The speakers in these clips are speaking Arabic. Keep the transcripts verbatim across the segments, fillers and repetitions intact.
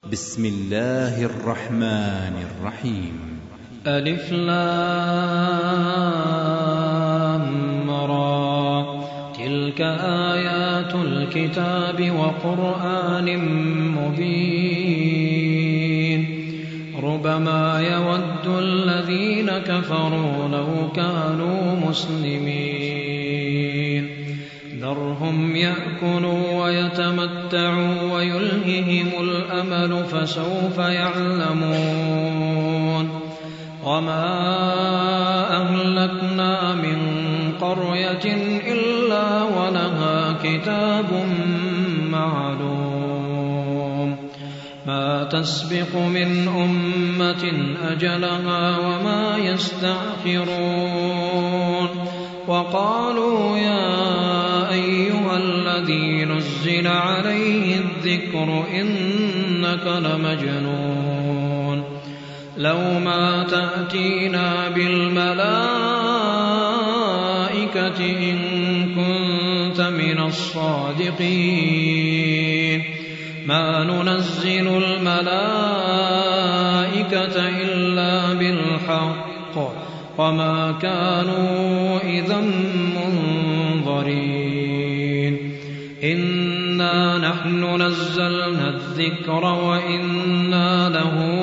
بسم الله الرحمن الرحيم. ألف لام را تلك آيات الكتاب وقرآن مبين ربما يود الذين كفروا لو كانوا مسلمين ذرهم يأكلوا ويتمتعوا ويلههم الأمل فسوف يعلمون وما أهلكنا من قرية إلا ولها كتاب معلوم ما تسبق من أمة أجلها وما يستأخرون وقالوا يا أيها الذي نزل عليه الذكر إنك لمجنون لو ما تأتينا بالملائكة إن كنت من الصادقين ما ننزل الملائكة إلا بالحق وما كانوا إذا منظرين إنا نحن نزلنا الذكر وإنا له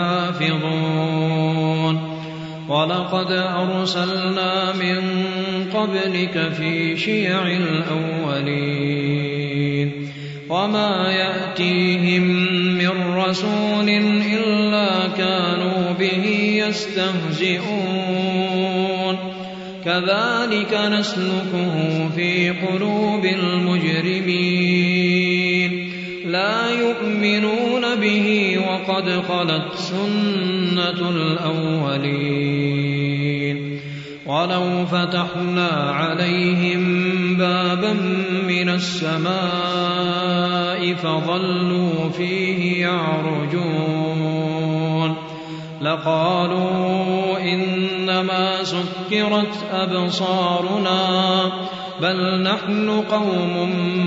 لحافظون ولقد أرسلنا من قبلك في شيع الأولين وما يأتيهم من رسول إلا كانوا به يستهزئون كذلك نسلكه في قلوب المجرمين لا يؤمنون به وقد خلت سنة الأولين ولو فتحنا عليهم بابا من السماء فظلوا فيه يعرجون لقالوا إنما سكرت أبصارنا بل نحن قوم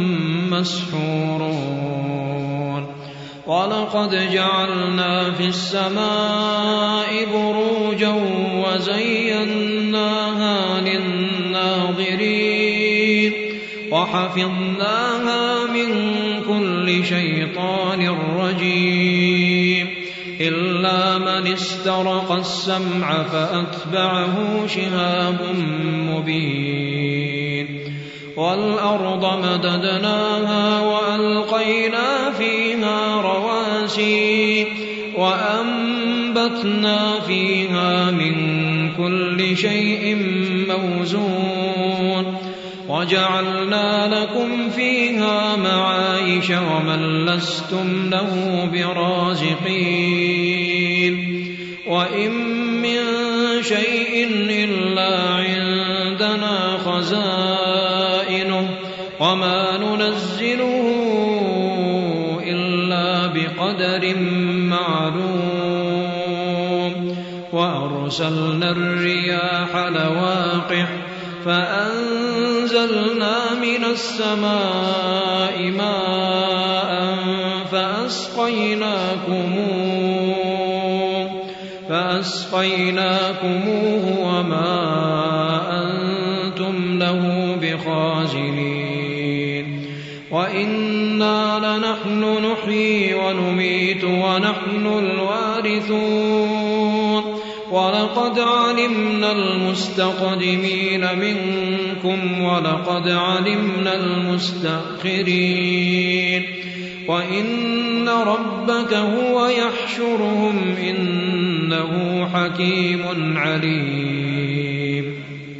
مسحورون ولقد جعلنا في السماء بروجا وزيناها للناظرين وحفظناها من كل شيطان رجيم إلا من استرق السمع فأتبعه شهاب مبين والأرض مددناها وألقينا فيها رواسي وأنبتنا فيها من كل شيء موزون وجعلنا لكم فيها معايش ومن لستم له برازقين وإن من شيء إلا عندنا خزائنه وما ننزله إلا بقدر معلوم وأرسلنا الرياح لواقح فأنزلنا من السماء ماء فأسقيناكموه فأسقيناكموه وما أنتم له بخازنين وإنا لنحن نحيي ونميت ونحن الوارثون ولقد علمنا المستقدمين منكم ولقد علمنا المستأخرين وإن ربك هو يحشرهم إنه حكيم عليم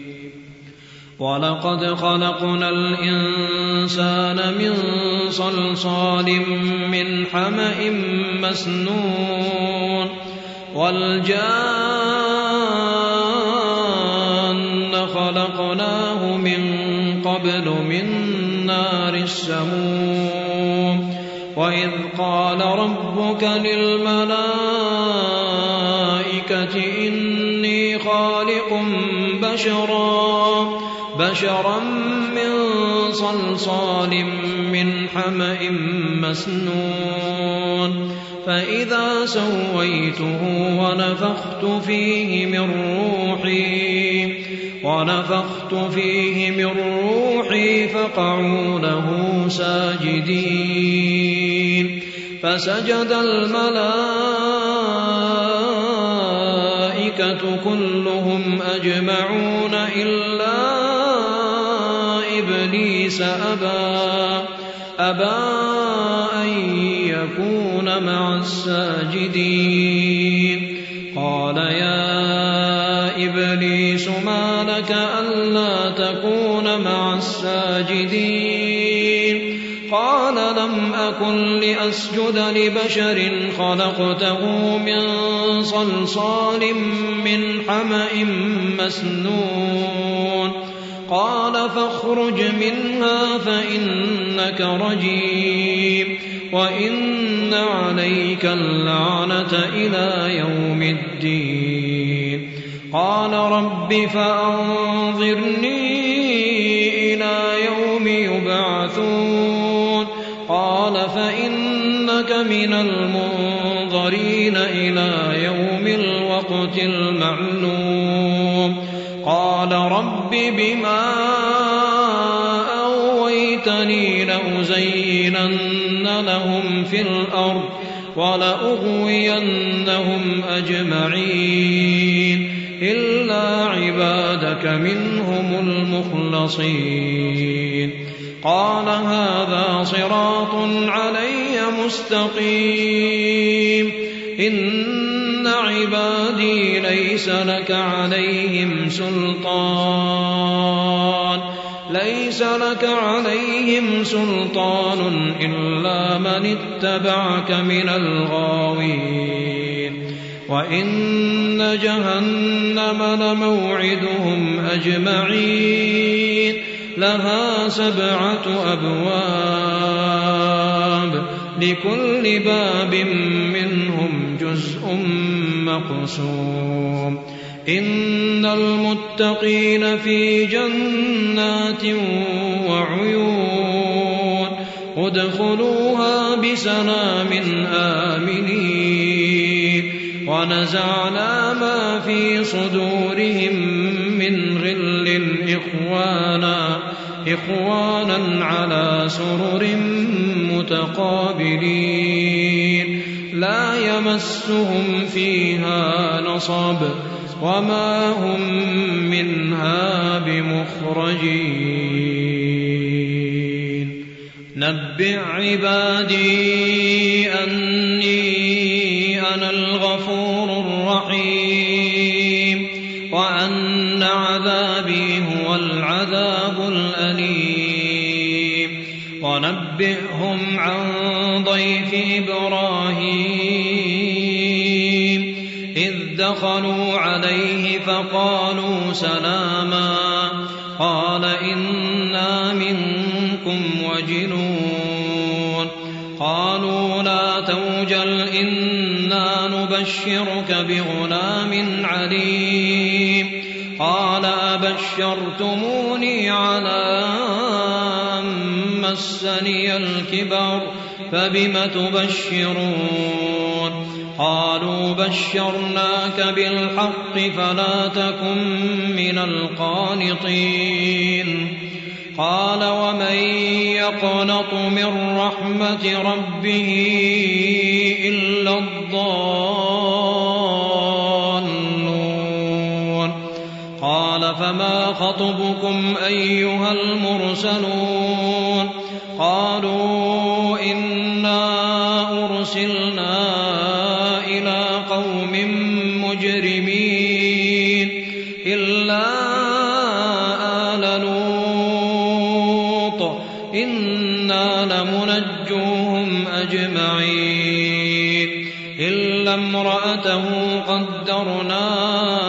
ولقد خلقنا الإنسان من صلصال من حمأ مسنون والجان خلقناه من قبل من نار السموم وإذ قال ربك للملائكة إني خالق بشرا بشرا من صلصال من حمأ مسنون فإذا سويته ونفخت فيه من روحي ونفخت فيه من روحي فقعوا له ساجدين فسجد الملائكة كلهم أجمعون إلا إبليس أبى أبى أن يكون مع الساجدين قال يا إبليس ما لك ألا تكون مع الساجدين قال لم أكن لأسجد لبشر خلقته من صلصال من حمأ مسنون قال فاخرج منها فإنك رجيم وإن عليك اللعنة إلى يوم الدين قال رب فأنظرني إلى يوم يبعثون قال فإنك من المنظرين إلى يوم الوقت المعلوم قال رب بما أغويتني لأزينن لهم في الأرض ولأغوينهم أجمعين إلا عبادك منهم المخلصين قال هذا صراط علي مستقيم إن عبادي ليس لك عليهم سلطان ليس لك عليهم سلطان إلا من اتبعك من الغاوين وإن جهنم لموعدهم أجمعين لها سبعة أبواب لكل باب منهم جزء مقسوم إن المتقين في جنات وعيون ادخلوها بسلام آمنين ونزعنا ما في صدورهم من غل إخوانا إخوانا على سرر متقابلين لا يمسهم فيها نصب وما هم منها بمخرجين نبئ عبادي أني أنا الغفور الرحيم وأن عذابي هو العذاب الأليم ونبئهم عن ضيف إبراهيم إذ دخلوا عليه فقالوا سلاما قال إنا منكم وجلون قالوا لا توجل إنا نبشرك بغلام عليم قال أبشرتموني على أن مسني الكبر فبم تبشرون قالوا بشرناك بالحق فلا تكن من القانطين قال ومن يقنط من رحمة ربه إلا الضالون قال فما خطبكم أيها المرسلون قالوا إنا أرسلنا إلى قوم مجرمين إلا آل لوط إنا لمنجوهم أجمعين إلا امرأته قدرنا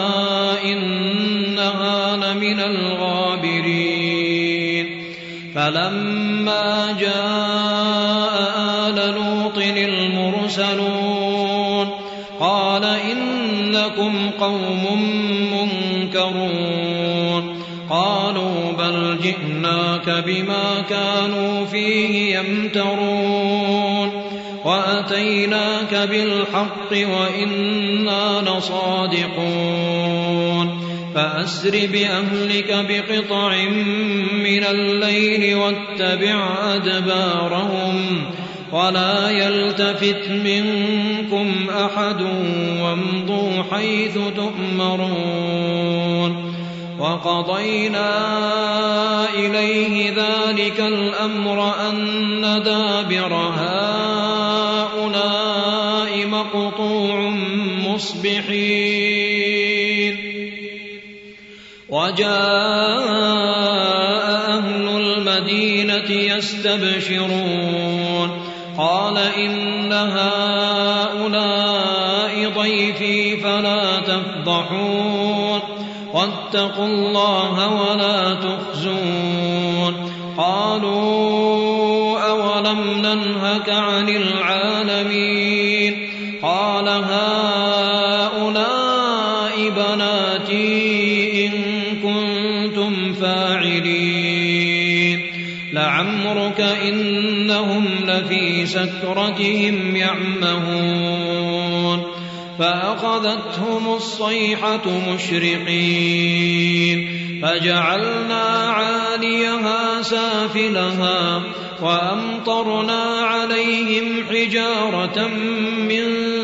إنها لمن الغابرين فلما جاء آل لوط المرسلون قال إنكم قوم منكرون قالوا بل جئناك بما كانوا فيه يمترون وأتيناك بالحق وإنا لصادقون فأسر بأهلك بقطع من الليل واتبع أدبارهم ولا يلتفت منكم أحد وامضوا حيث تؤمرون وقضينا إليه ذلك الأمر أن دابر هؤلاء مقطوع مصبحين وجاء أهل المدينة يستبشرون قال إن هؤلاء ضيفي فلا تفضحون واتقوا الله ولا تخزون قالوا أولم ننهك عن العالمين قال هؤلاء بناتي إن كنتم فاعلين لعمرك إنهم لفي سكرتهم يعمهون فأخذتهم الصيحة مشرقين فجعلنا عاليها سافلها وأمطرنا عليهم حجارة من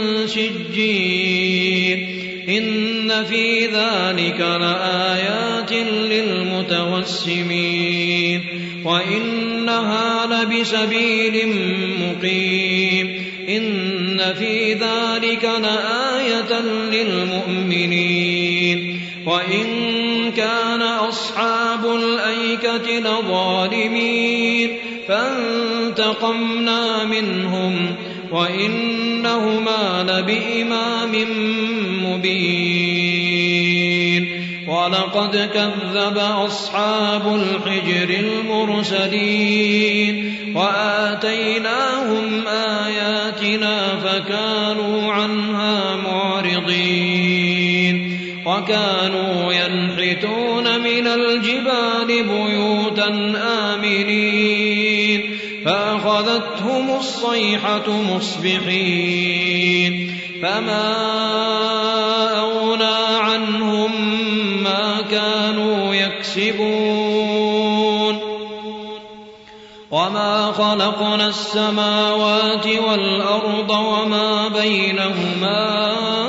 سجيل إن في ذلك لآيات للمتوسمين وإنها لبسبيل مقيم إن في ذلك لآية للمؤمنين وإن كان أصحاب الأيكة لظالمين فانتقمنا منهم وإنهما لبإمام مبين ولقد كذب أصحاب الحجر المرسلين وآتيناهم آياتنا فكانوا عنها معرضين وكانوا ينحتون من الجبال بيوتا آمنين فأخذتهم الصيحة مصبحين فما أغنى عنهم ما كانوا يكسبون وما خلقنا السماوات والأرض وما بينهما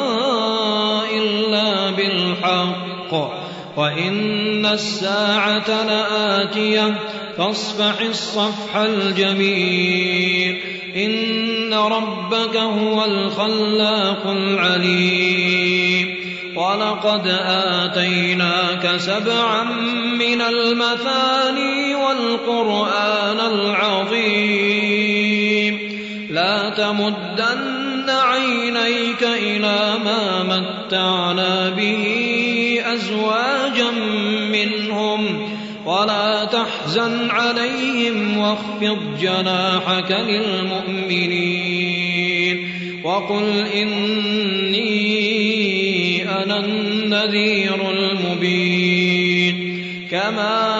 إلا بالحق وإن الساعة لآتية فاصفح الصفح الجميل إن ربك هو الخلاق العليم ولقد آتيناك سبعا من المثاني والقرآن العظيم لا تمدن عينيك إلى ما متعنا به أزواجا منهم ولا تحزن عليهم واخفض جناحك للمؤمنين وقل إني أنا النذير المبين كما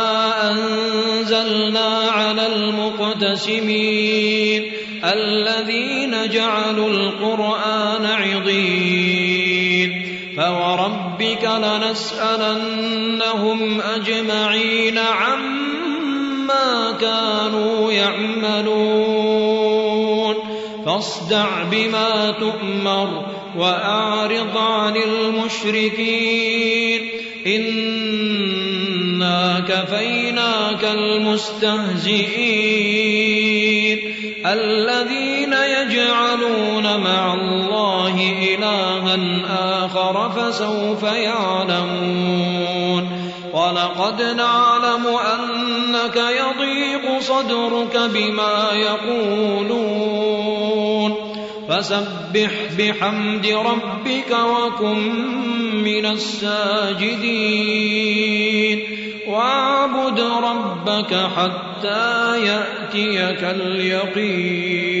أنزلنا على المقتسمين الذين جعلوا القرآن عضين فوربك لنسألنهم أجمعين عما كانوا يعملون فاصدع بما تؤمر وأعرض عن المشركين إنا كفيناك المستهزئين الذين يجعلون مع الله إلها آخر فسوف يعلمون ولقد نعلم أنك يضيق صدرك بما يقولون فسبح بحمد ربك وكن من الساجدين واعبد ربك حتى يأتيك اليقين.